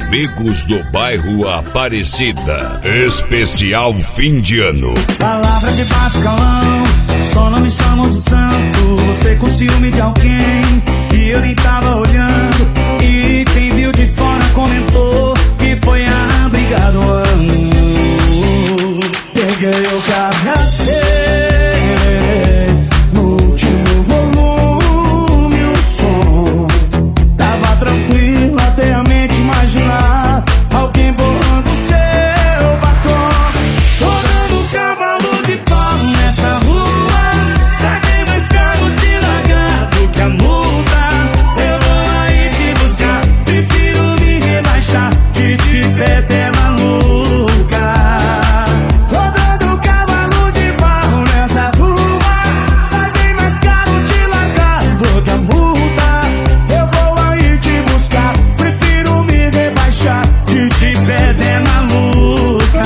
Amigos do bairro Aparecida. Especial fim de ano. Palavra de baixo calão, só não me chamam de santo. Você com ciúme de alguém que eu nem tava olhando. E quem viu de fora comentou que foi a briga do ano. Peguei o carro e acelerei no último volume o som. Tava tranquilo até a mente imaginar alguém borrando seu batom. Tô dando cavalo de pau nessa rua, saquei mais caro de largar do que a multa. Eu vou aí te buscar, prefiro me rebaixar que te perder maluca. Tô dando cavalo de pau nessa rua, saquei mais caro de largar do que a multa. Eu vou aí te buscar, prefiro me rebaixar que te perder maluca.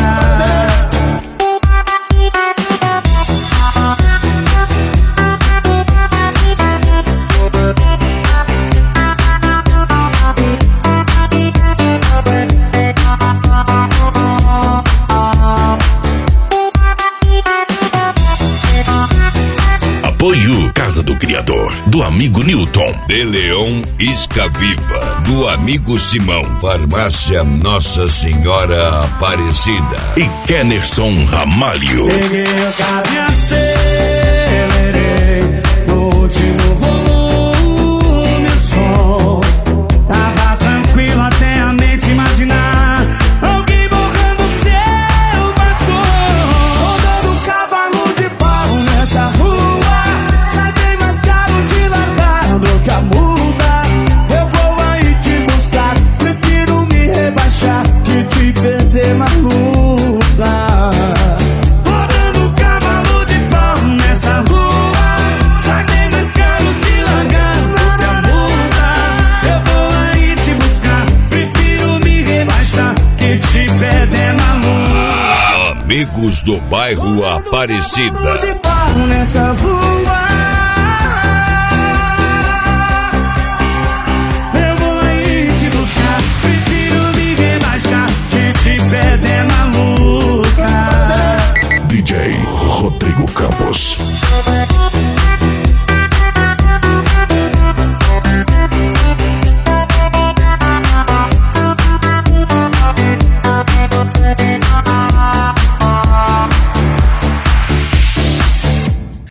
Apoio Casa do Criador, do amigo Newton. De Leon Isca Viva, do amigo Simão. Farmácia Nossa Senhora Aparecida. E Kennerson Ramalho. Peguei o carro e acelerei no último volume o som. Tava tranquilo até a mente imaginar alguém borrando seu batom. Tô dando cavalo de pau nessa rua, saquei mais caro de largar do que a multa. Eu vou aí te buscar, prefiro me rebaixar que te perder maluca. Tô dando cavalo de pau nessa rua, saquei mais caro de largar do que a multa. Eu vou aí te buscar, prefiro me rebaixar que te perder maluca. Amigos do bairro Aparecida. De pau nessa rua,